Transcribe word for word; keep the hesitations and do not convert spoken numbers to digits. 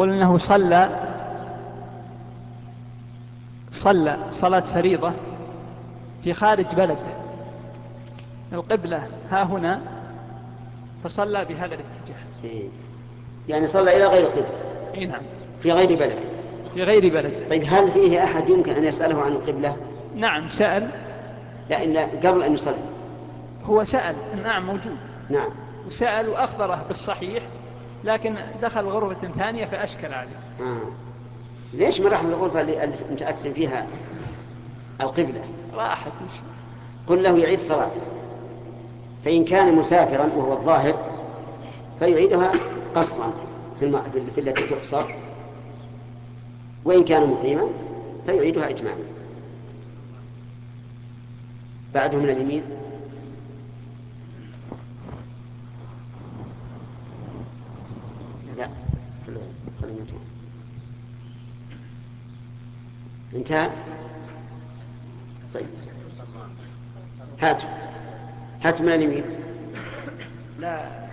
يقول إنه صلى صلى صلاة فريضة في خارج بلده، القبلة ها هنا، فصلى بهذا الاتجاه. إيه. يعني صلى إلى غير القبلة. إيه نعم. في غير بلده. في غير بلده. طيب هل فيه أحد يمكن أن يسأله عن القبلة؟ نعم سأل. لا إن قبل أن يصلي. هو سأل، نعم موجود. نعم. وسأل وأخبره بالصحيح، لكن دخل غرفة ثانية فأشكل عليه. آه. ليش ما راح الغرفة اللي متأكد فيها القبلة؟ راحت إن شاء. قل له يعيد صلاته، فإن كان مسافرا وهو الظاهر فيعيدها قصرا في, الم... في التي تقصر، وإن كان مقيما فيعيدها إتماما. بعده من اليمين. لا خلينا نتوقف. انتهى. طيب هات هات من اليمين. لا